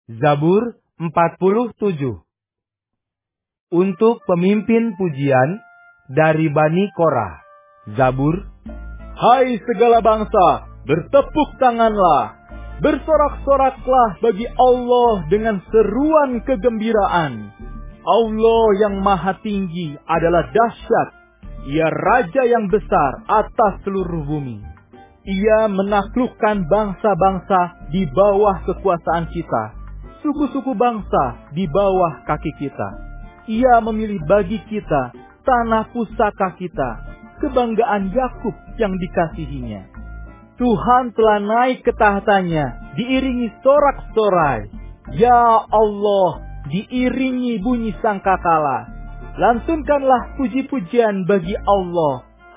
Zabur 47. Untuk pemimpin pujian dari Bani Korah. Zabur. Hai segala bangsa, bertepuk tanganlah, bersorak-soraklah bagi Allah dengan seruan kegembiraan. Allah yang maha tinggi adalah dahsyat. Ia Raja yang besar atas seluruh bumi. Ia menaklukkan bangsa-bangsa di bawah kekuasaan kita, suku-suku bangsa di bawah kaki kita. Ia memilih bagi kita tanah pusaka kita, kebanggaan Yakub yang dikasihinya. Tuhan telah naik ke tahtanya, diiringi sorak-sorai. Ya Allah, diiringi bunyi sangkakala. Lantunkanlah puji-pujian bagi Allah.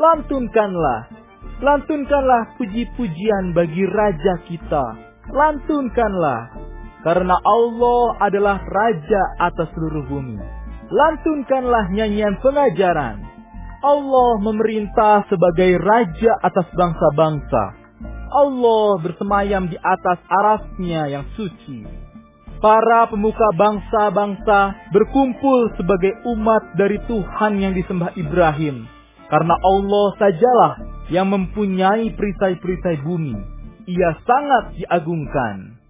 Lantunkanlah puji-pujian bagi Raja kita. Lantunkanlah, karena Allah adalah Raja atas seluruh bumi. Lantunkanlah nyanyian pengajaran. Allah memerintah sebagai Raja atas bangsa-bangsa. Allah bersemayam di atas arasnya yang suci. Para pemuka bangsa-bangsa berkumpul sebagai umat dari Tuhan yang disembah Ibrahim. Karena Allah sajalah yang mempunyai perisai-perisai bumi. Ia sangat diagungkan.